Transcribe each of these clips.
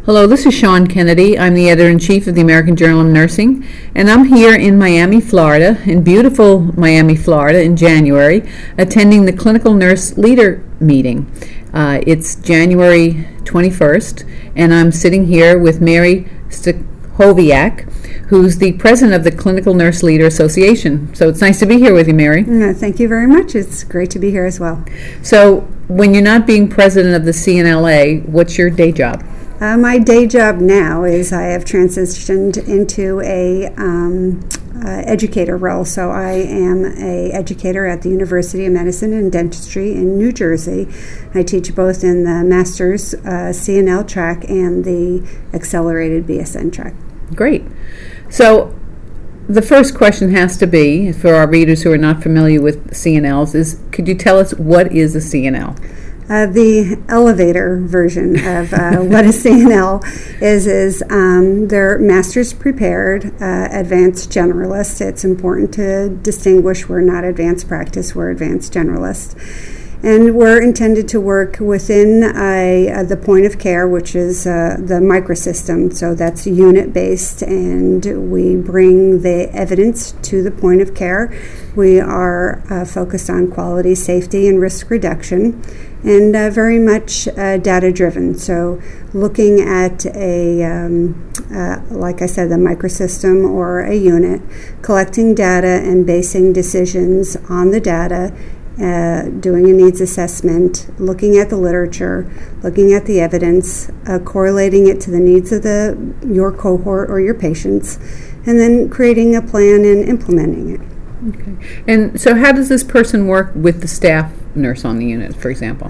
Hello, this is Sean Kennedy. I'm the editor-in-chief of the American Journal of Nursing, and I'm here in Miami, Florida, in beautiful Miami, Florida, in January, attending the Clinical Nurse Leader Meeting. It's January 21st, and I'm sitting here with Mary Stachowiak, who's the president of the Clinical Nurse Leader Association. So it's nice to be here with you, Mary. Thank you very much. It's great to be here as well. So when you're not being president of the CNLA, what's your day job? My day job now is I have transitioned into a educator role. So I am an educator at the University of Medicine and Dentistry in New Jersey. I teach both in the Master's CNL track and the Accelerated BSN track. Great. So the first question has to be, for our readers who are not familiar with CNLs, is could you tell us what is a CNL? The elevator version of what a CNL is they're master's prepared, advanced generalist. It's important to distinguish we're not advanced practice, we're advanced generalist. And we're intended to work within the point of care, which is the microsystem. So that's unit-based, and we bring the evidence to the point of care. We are focused on quality, safety, and risk reduction, and very much data-driven. So looking at like I said, the microsystem or a unit, collecting data and basing decisions on the data, doing a needs assessment, looking at the literature, looking at the evidence, correlating it to the needs of your cohort or your patients, and then creating a plan and implementing it. Okay. And so how does this person work with the staff nurse on the unit, for example?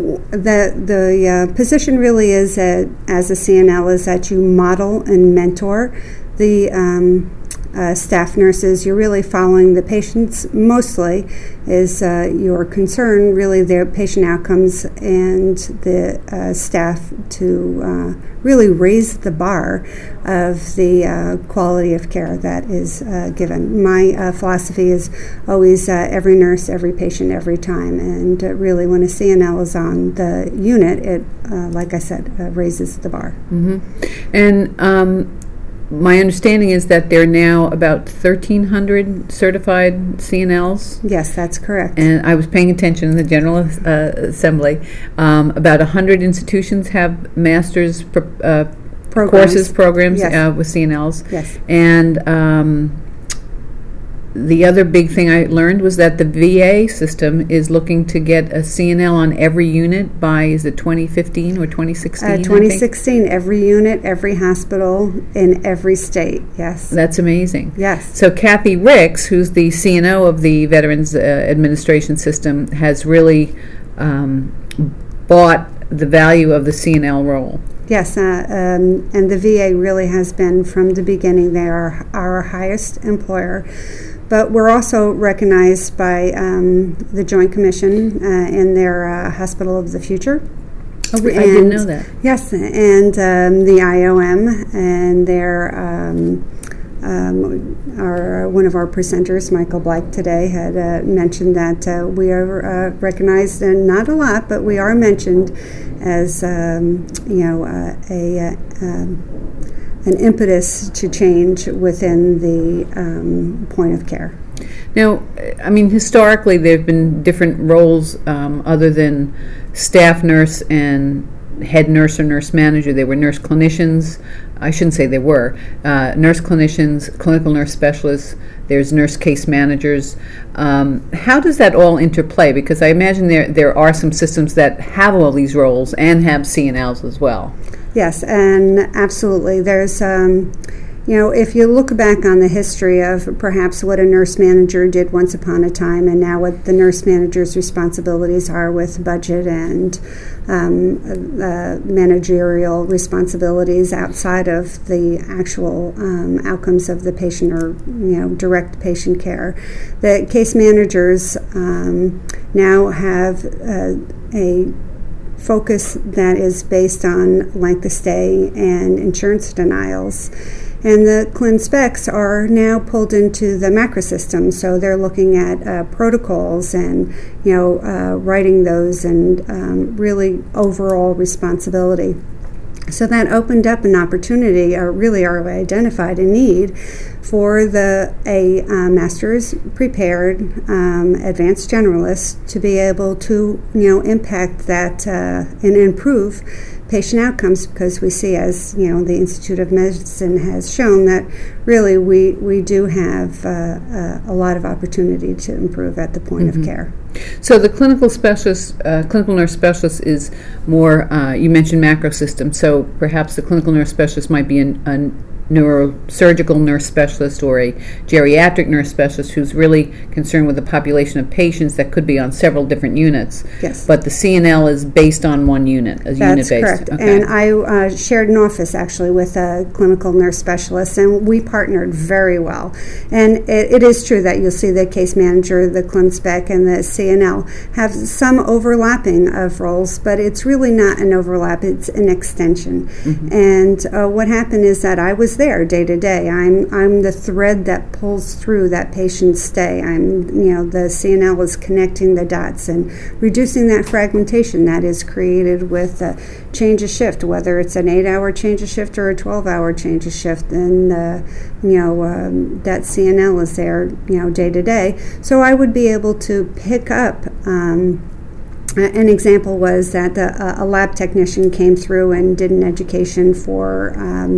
The position really is, as a CNL, is that you model and mentor the staff nurses. You're really following the patients mostly, is your concern really their patient outcomes, and the staff to really raise the bar of the quality of care that is given. My philosophy is always every nurse, every patient, every time, and really when a CNL is on the unit, it, like I said, raises the bar. Mm-hmm. And my understanding is that there are now about 1,300 certified CNLs. Yes, that's correct. And I was paying attention in the General Assembly. About 100 institutions have master's programs Yes. With CNLs. Yes. And the other big thing I learned was that the VA system is looking to get a CNL on every unit by, is it 2015 or 2016? 2016, every unit, every hospital, in every state, yes. That's amazing. Yes. So Kathy Ricks, who's the CNO of the Veterans Administration System, has really bought the value of the CNL role. Yes, and the VA really has been, from the beginning, they are our highest employer. But we're also recognized by the Joint Commission in their Hospital of the Future. Oh, I didn't know that. Yes, and the IOM, and their one of our presenters, Michael Black, today had mentioned that we are recognized, and not a lot, but we are mentioned as an impetus to change within the point of care. Now, I mean, historically there have been different roles other than staff nurse and head nurse or nurse manager. There were nurse clinicians. I shouldn't say there were. Nurse clinicians, clinical nurse specialists, there's nurse case managers. How does that all interplay? Because I imagine there are some systems that have all these roles and have CNLs as well. Yes, and absolutely. There's, if you look back on the history of perhaps what a nurse manager did once upon a time, and now what the nurse manager's responsibilities are with budget and managerial responsibilities outside of the actual outcomes of the patient or direct patient care, the case managers now have a focus that is based on length of stay and insurance denials. And the clin specs are now pulled into the macro system, so they're looking at protocols and writing those, and really overall responsibility. So that opened up an opportunity, or really already identified a need for a master's prepared advanced generalist to be able to impact that and improve patient outcomes, because we see, as the Institute of Medicine has shown, that really we do have a lot of opportunity to improve at the point of care. So the clinical specialist, clinical nurse specialist is more, you mentioned macro system, so perhaps the clinical nurse specialist might be a neurosurgical nurse specialist or a geriatric nurse specialist who's really concerned with the population of patients that could be on several different units. Yes. But the CNL is based on one unit, That's unit-based. correct. Okay. And I shared an office actually with a clinical nurse specialist, and we partnered very well. And it is true that you'll see the case manager, the ClinSpec, and the CNL have some overlapping of roles, but it's really not an overlap, it's an extension. And what happened is that I was there day to day. I'm the thread that pulls through that patient's stay. The CNL is connecting the dots and reducing that fragmentation that is created with a change of shift, whether it's an 8-hour change of shift or a 12-hour change of shift. And that CNL is there, day to day. So I would be able to pick up. An example was that a lab technician came through and did an education for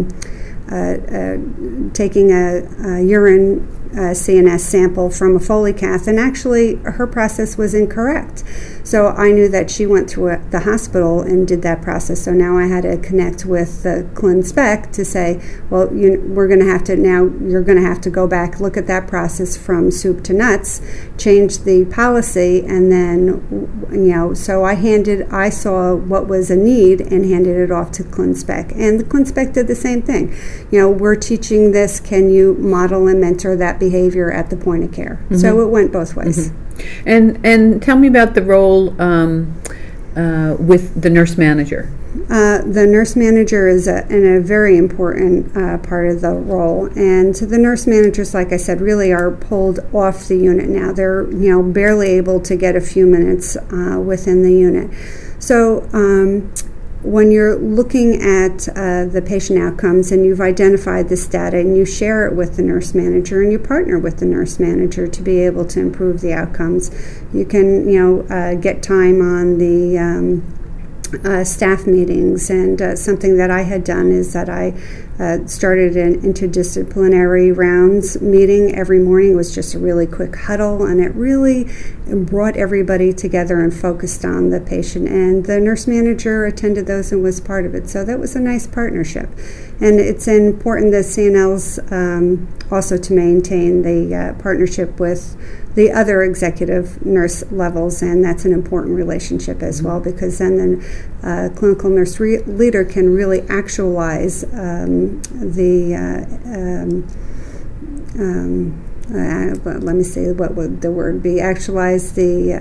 taking a urine CNS sample from a Foley cath, and actually her process was incorrect. So I knew that she went through the hospital and did that process. So now I had to connect with the ClinSpec to say, well, you're going to have to go back, look at that process from soup to nuts, change the policy, and then, so I saw what was a need and handed it off to ClinSpec. And the ClinSpec did the same thing. We're teaching this, can you model and mentor that behavior at the point of care? So it went both ways. And tell me about the role with the nurse manager. The nurse manager is a very important part of the role, and the nurse managers, like I said, really are pulled off the unit now. They're barely able to get a few minutes within the unit. So when you're looking at the patient outcomes and you've identified this data and you share it with the nurse manager and you partner with the nurse manager to be able to improve the outcomes, you can get time on the staff meetings. And something that I had done is that I started an interdisciplinary rounds meeting every morning. It was just a really quick huddle, and it really brought everybody together and focused on the patient. And the nurse manager attended those and was part of it. So that was a nice partnership. And it's important that CNLs also to maintain the partnership with the other executive nurse levels, and that's an important relationship as well, because then the clinical nurse leader can really actualize let me see, what would the word be? Actualize the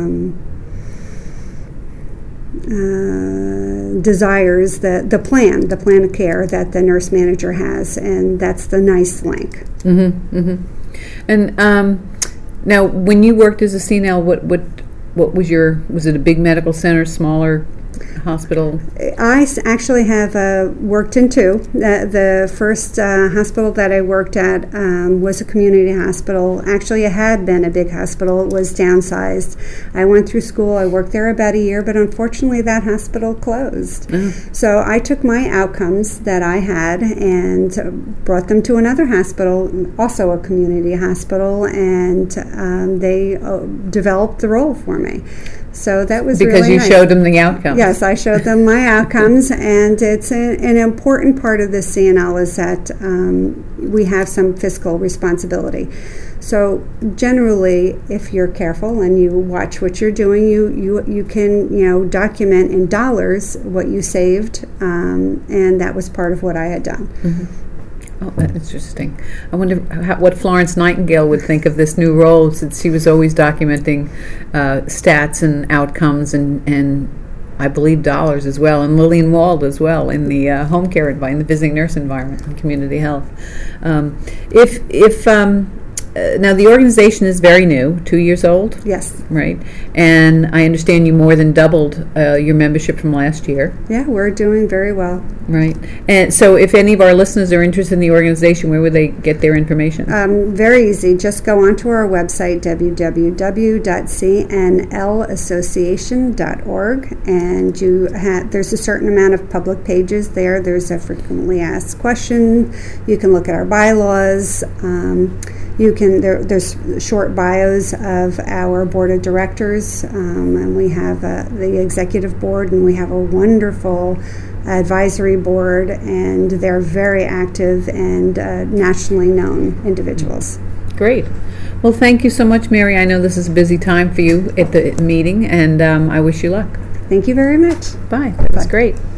desires, the plan of care that the nurse manager has, and that's the nice link. And now, when you worked as a CNL, what was it a big medical center, smaller hospital? I actually have worked in two. The first hospital that I worked at was a community hospital. Actually, it had been a big hospital. It was downsized. I went through school. I worked there about a year, but unfortunately that hospital closed. So I took my outcomes that I had and brought them to another hospital, also a community hospital, and they developed the role for me. So that was because really you nice. Showed them the outcomes. Yes, I showed them my outcomes, and it's an important part of the CNL is that we have some fiscal responsibility. So generally, if you're careful and you watch what you're doing, you can document in dollars what you saved, and that was part of what I had done. Oh, that's interesting. I wonder what Florence Nightingale would think of this new role, since she was always documenting stats and outcomes and I believe dollars as well, and Lillian Wald as well in the home care environment, in the visiting nurse environment, and community health. If now the organization is very new, 2 years old, Yes. right? And I understand you more than doubled your membership from last year, Yeah, we're doing very well. right? And so if any of our listeners are interested in the organization, where would they get their information? Very easy. Just go onto our website, www.cnlassociation.org, and there's a certain amount of public pages there. There's a frequently asked question. You can look at our bylaws. There's short bios of our board of directors, and we have the executive board, and we have a wonderful advisory board, and they're very active and nationally known individuals. Great. Well, thank you so much, Mary. I know this is a busy time for you at the meeting, and I wish you luck. Thank you very much. Bye. That was great.